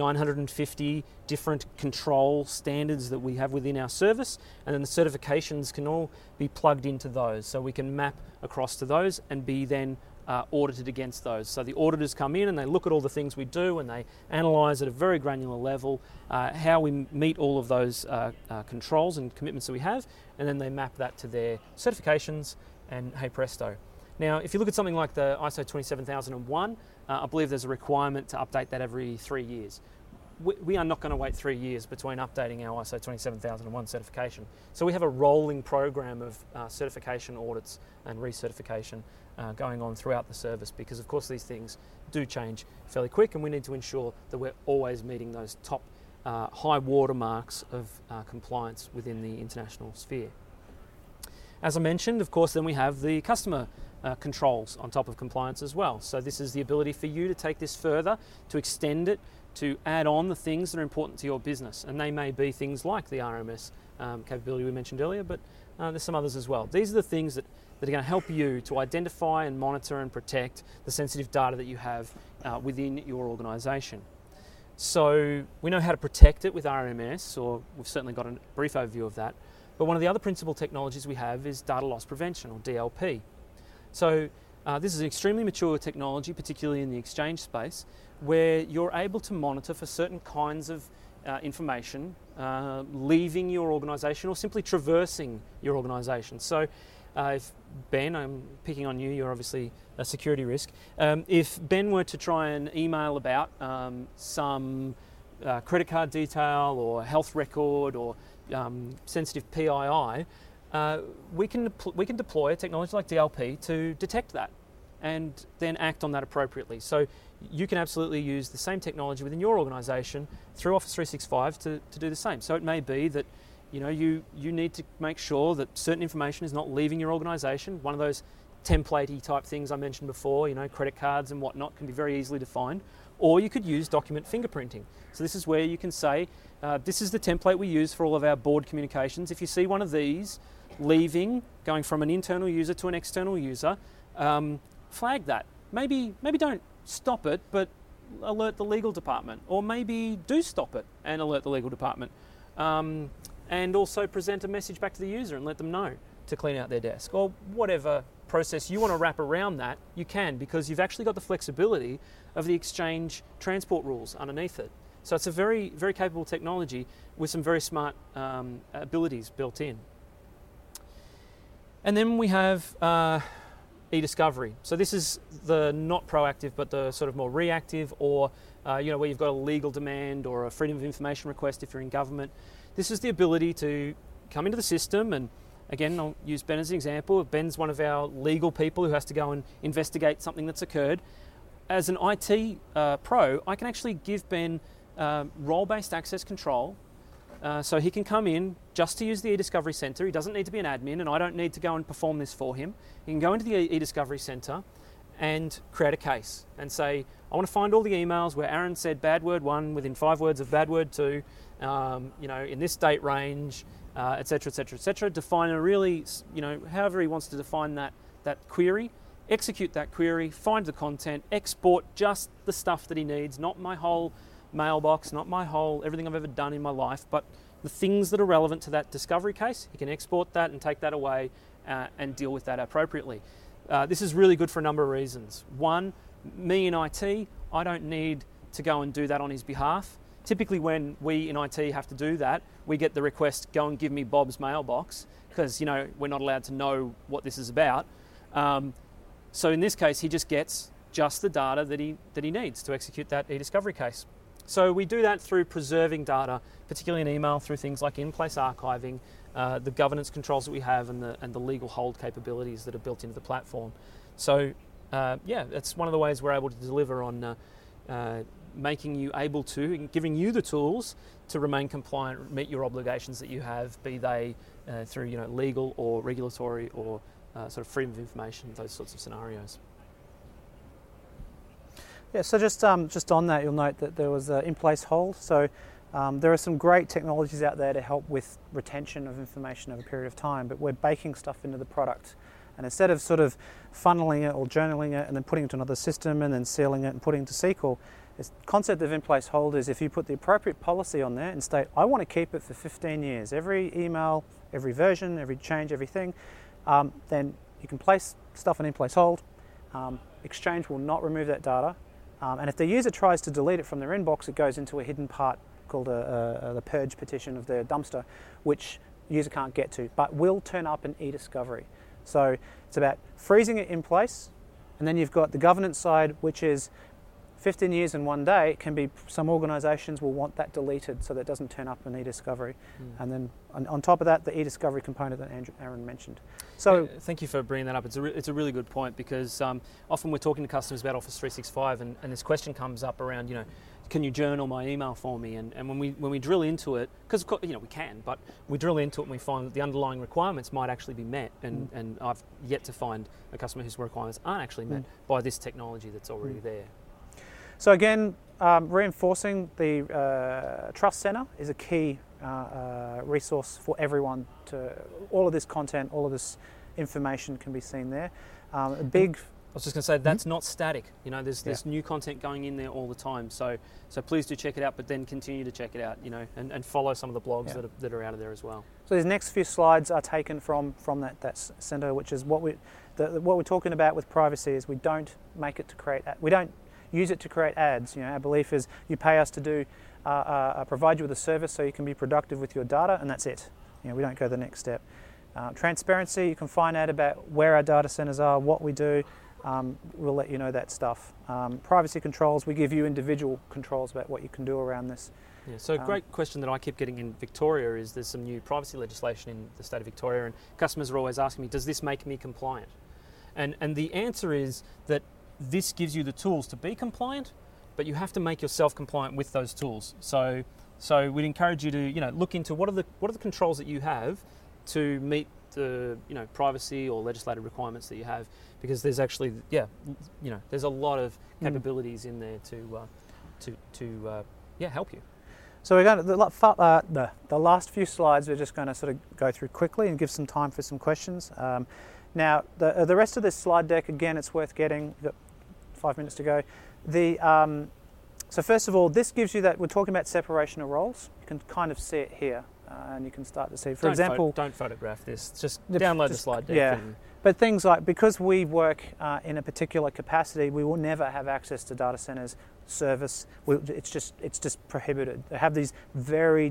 950 different control standards that we have within our service, and then the certifications can all be plugged into those. So we can map across to those and be then audited against those. So the auditors come in and they look at all the things we do, and they analyse at a very granular level how we meet all of those controls and commitments that we have, and then they map that to their certifications, and hey presto. Now, if you look at something like the ISO 27001, I believe there's a requirement to update that every 3 years. We are not going to wait 3 years between updating our ISO 27001 certification. So we have a rolling program of certification audits and recertification going on throughout the service, because of course these things do change fairly quick, and we need to ensure that we're always meeting those top high watermarks of compliance within the international sphere. As I mentioned, of course, then we have the customer controls on top of compliance as well. So this is the ability for you to take this further, to extend it, to add on the things that are important to your business. And they may be things like the RMS capability we mentioned earlier, but there's some others as well. These are the things that are going to help you to identify and monitor and protect the sensitive data that you have within your organisation. So we know how to protect it with RMS, or we've certainly got a brief overview of that. But one of the other principal technologies we have is data loss prevention, or DLP. So this is an extremely mature technology, particularly in the exchange space, where you're able to monitor for certain kinds of information leaving your organisation or simply traversing your organisation. So if Ben, I'm picking on you, you're obviously a security risk. If Ben were to try and email about some credit card detail or health record or sensitive PII, we can deploy a technology like DLP to detect that and then act on that appropriately. So you can absolutely use the same technology within your organisation through Office 365 to do the same. So it may be that you need to make sure that certain information is not leaving your organisation. One of those template-y type things I mentioned before, credit cards and whatnot, can be very easily defined. Or you could use document fingerprinting. So this is where you can say, this is the template we use for all of our board communications. If you see one of these leaving, going from an internal user to an external user, flag that. Maybe don't stop it, but alert the legal department. Or maybe do stop it and alert the legal department. And also present a message back to the user and let them know to clean out their desk, or whatever process you want to wrap around that, you can, because you've actually got the flexibility of the exchange transport rules underneath it. So it's a very, very capable technology with some very smart abilities built in. And then we have e-discovery. So this is the not proactive, but the sort of more reactive, or where you've got a legal demand or a freedom of information request if you're in government. This is the ability to come into the system, and again, I'll use Ben as an example. Ben's one of our legal people who has to go and investigate something that's occurred. As an IT pro, I can actually give Ben role-based access control, so he can come in just to use the eDiscovery Centre. He doesn't need to be an admin, and I don't need to go and perform this for him. He can go into the eDiscovery Centre and create a case and say, I want to find all the emails where Aaron said bad word 1 within 5 words of bad word 2, in this date range, etc., etc., etc. Define a really, however he wants to define that query, execute that query, find the content, export just the stuff that he needs, not my whole mailbox, not my whole everything I've ever done in my life, but the things that are relevant to that discovery case. He can export that and take that away and deal with that appropriately. This is really good for a number of reasons. One, me in IT, I don't need to go and do that on his behalf. Typically when we in IT have to do that, we get the request, go and give me Bob's mailbox, because we're not allowed to know what this is about. So in this case, he just gets just the data that he needs to execute that e-discovery case. So we do that through preserving data, particularly in email, through things like in-place archiving, the governance controls that we have, and the legal hold capabilities that are built into the platform. So that's one of the ways we're able to deliver on making you able to, and giving you the tools to remain compliant, meet your obligations that you have, be they through legal or regulatory or sort of freedom of information, those sorts of scenarios. Yeah, so just on that, you'll note that there was an in-place hold. So there are some great technologies out there to help with retention of information over a period of time, but we're baking stuff into the product. And instead of sort of funneling it or journaling it and then putting it to another system and then sealing it and putting it to SQL, this concept of in-place hold is if you put the appropriate policy on there and state, I want to keep it for 15 years, every email, every version, every change, everything, then you can place stuff on in-place hold. Exchange will not remove that data. And if the user tries to delete it from their inbox, it goes into a hidden part called the purge petition of their dumpster, which the user can't get to, but will turn up in e-discovery. So it's about freezing it in place, and then you've got the governance side, which is 15 years in one day. It can be, some organisations will want that deleted so that it doesn't turn up in e-discovery. And then on top of that, the e-discovery component that Aaron mentioned. So thank you for bringing that up. It's a really good point, because often we're talking to customers about Office 365, and this question comes up around, can you journal my email for me? And when we drill into it, because we can, but we drill into it and we find that the underlying requirements might actually be met, and I've yet to find a customer whose requirements aren't actually met by this technology that's already there. So again, reinforcing the Trust Center is a key resource for everyone. All of this content, all of this information can be seen there. I was just going to say, that's not static. There's new content going in there all the time. So please do check it out, but then continue to check it out, and follow some of the blogs that are out of there as well. So these next few slides are taken from that center, which is what we're talking about with privacy is we don't make it to create, we don't use it to create ads. Our belief is you pay us to do, provide you with a service so you can be productive with your data, and that's it. We don't go the next step. Transparency, you can find out about where our data centers are, what we do. We'll let you know that stuff. Privacy controls, we give you individual controls about what you can do around this. Yeah, so a great question that I keep getting in Victoria is there's some new privacy legislation in the state of Victoria, and customers are always asking me, does this make me compliant? And the answer is that this gives you the tools to be compliant, but you have to make yourself compliant with those tools. So we'd encourage you to look into what are the controls that you have to meet the privacy or legislative requirements that you have, because there's actually there's a lot of capabilities in there to help you. So we're going to the last few slides. We're just going to sort of go through quickly and give some time for some questions. Now the rest of this slide deck, again, it's worth getting. We've got 5 minutes to go. So first of all, this gives you that we're talking about separation of roles. You can kind of see it here. And you can start to see, for example... Don't photograph this, just download the slide deck. Yeah, but things like, because we work in a particular capacity, we will never have access to data centers, service. It's just prohibited. They have these very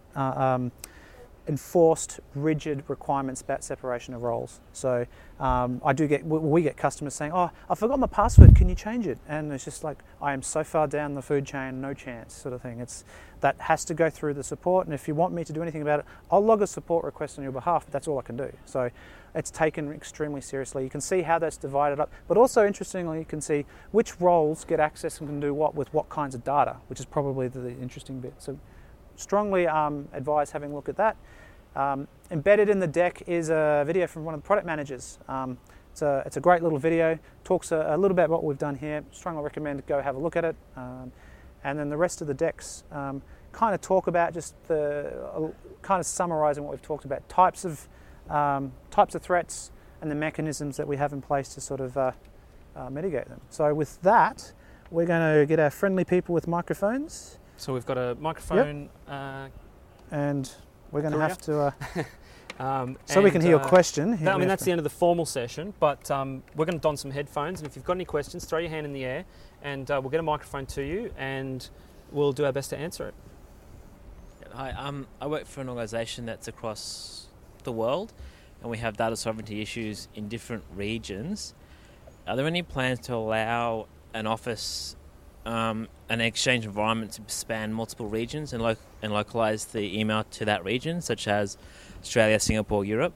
enforced, rigid requirements about separation of roles. So we get customers saying, oh, I forgot my password, can you change it? And it's just like, I am so far down the food chain, no chance, sort of thing. That has to go through the support, and if you want me to do anything about it, I'll log a support request on your behalf, but that's all I can do. So it's taken extremely seriously. You can see how that's divided up, but also interestingly, you can see which roles get access and can do what with what kinds of data, which is probably the interesting bit. So strongly advise having a look at that. Embedded in the deck is a video from one of the product managers. It's a great little video, talks a little bit about what we've done here. Strongly recommend go have a look at it. And then the rest of the decks kind of talk about just kind of summarising what we've talked about. Types of threats, and the mechanisms that we have in place to sort of mitigate them. So with that, we're going to get our friendly people with microphones. So we've got a microphone. And we're going to have to... so we can hear your question. That's the end of the formal session, but we're going to don some headphones, and if you've got any questions, throw your hand in the air, and we'll get a microphone to you, and we'll do our best to answer it. Hi, I work for an organisation that's across the world, and we have data sovereignty issues in different regions. Are there any plans to allow an office, an Exchange environment to span multiple regions and localise the email to that region, such as Australia, Singapore, Europe?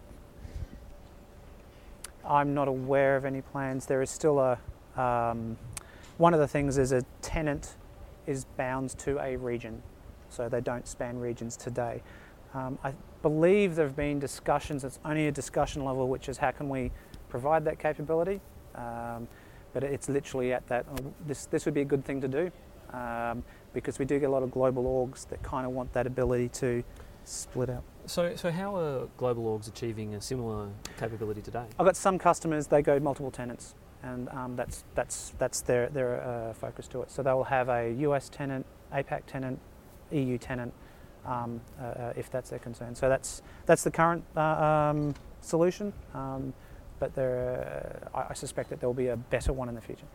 I'm not aware of any plans. There is still one of the things is a tenant is bound to a region, so they don't span regions today. I believe there have been discussions, it's only a discussion level, which is how can we provide that capability, but it's literally at that, this would be a good thing to do, because we do get a lot of global orgs that kind of want that ability to split out. So how are global orgs achieving a similar capability today? I've got some customers, they go multiple tenants, and that's their focus to it. So they'll have a US tenant, APAC tenant, EU tenant, if that's their concern. So that's the current solution, but I suspect that there will be a better one in the future.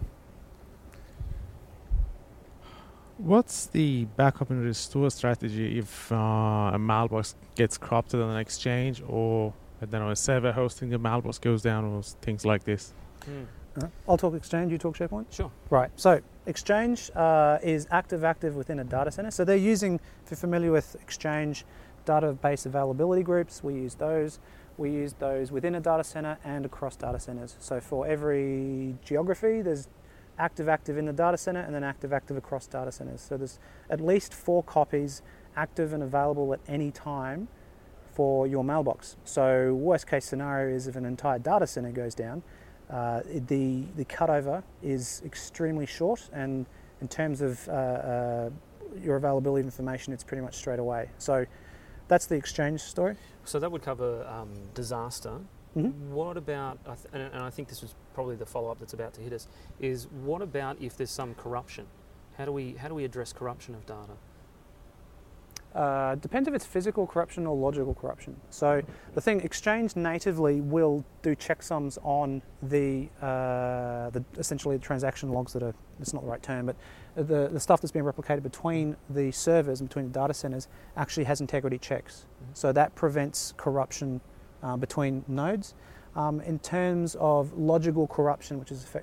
What's the backup and restore strategy if a mailbox gets corrupted on an exchange, or I don't know, a server hosting the mailbox goes down, or things like this? I'll talk Exchange, you talk SharePoint? Sure. Right, so Exchange is active within a data center. So they're using, if you're familiar with Exchange database availability groups, we use those. We use those within a data center and across data centers. So for every geography, there's active in the data center and then active across data centers. So there's at least 4 copies active and available at any time for your mailbox. So worst case scenario is if an entire data center goes down, the cutover is extremely short, and in terms of your availability of information, it's pretty much straight away. So that's the Exchange story. So that would cover disaster. Mm-hmm. What about, and I think this was probably the follow-up that's about to hit us, is what about if there's some corruption? How do we address corruption of data? Depends if it's physical corruption or logical corruption. So the thing, Exchange natively will do checksums on the essentially the transaction logs that are, it's not the right term, but the stuff that's being replicated between the servers and between the data centers actually has integrity checks. Mm-hmm. So that prevents corruption between nodes. In terms of logical corruption, which is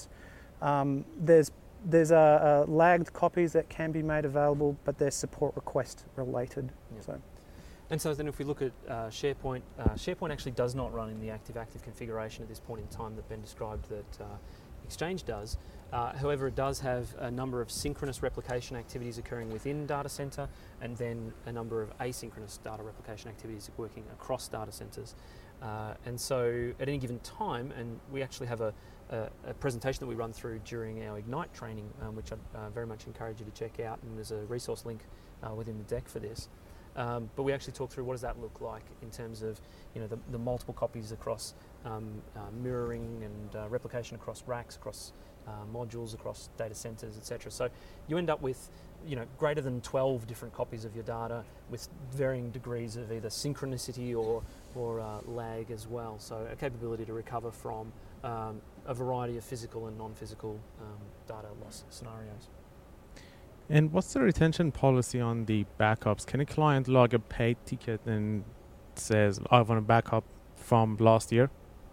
there's lagged copies that can be made available, but they're support request related. Yeah. So then if we look at SharePoint, SharePoint actually does not run in the active configuration at this point in time that Ben described that Exchange does. However, it does have a number of synchronous replication activities occurring within data center, and then a number of asynchronous data replication activities working across data centers. And so at any given time, and we actually have a presentation that we run through during our Ignite training, which I very much encourage you to check out, and there's a resource link within the deck for this. But we actually talk through what does that look like in terms of the multiple copies across mirroring and replication across racks, across modules, across data centers, etc. So you end up with greater than 12 different copies of your data with varying degrees of either synchronicity or lag as well. So a capability to recover from a variety of physical and non-physical data loss scenarios. And what's the retention policy on the backups? Can a client log a paid ticket and says, I want a backup from last year?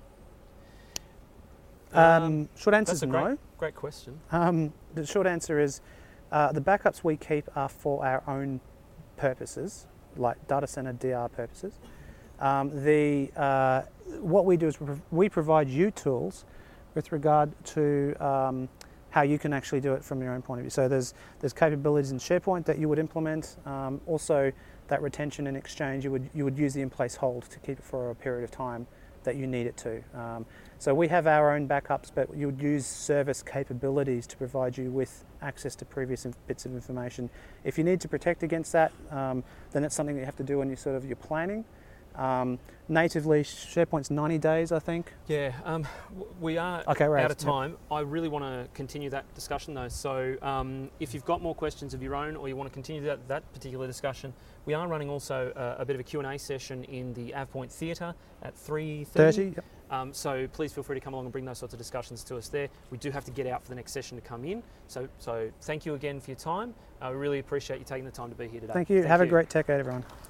Short answer is no. Great question. The short answer is the backups we keep are for our own purposes, like data center DR purposes. What we do is we provide you tools with regard to how you can actually do it from your own point of view. So there's capabilities in SharePoint that you would implement. Also, that retention in Exchange, you would use the in-place hold to keep it for a period of time that you need it to. So we have our own backups, but you would use service capabilities to provide you with access to previous bits of information. If you need to protect against that, then it's something that you have to do when you're planning. Natively, SharePoint's 90 days, I think. Yeah, we are Okay, right. out of time. I really want to continue that discussion though. So if you've got more questions of your own or you want to continue that particular discussion, we are running also a bit of a Q&A session in the AvePoint Theatre at 3:30. Yep. So please feel free to come along and bring those sorts of discussions to us there. We do have to get out for the next session to come in. So thank you again for your time. I really appreciate you taking the time to be here today. Thank you. Have a great tech, everyone.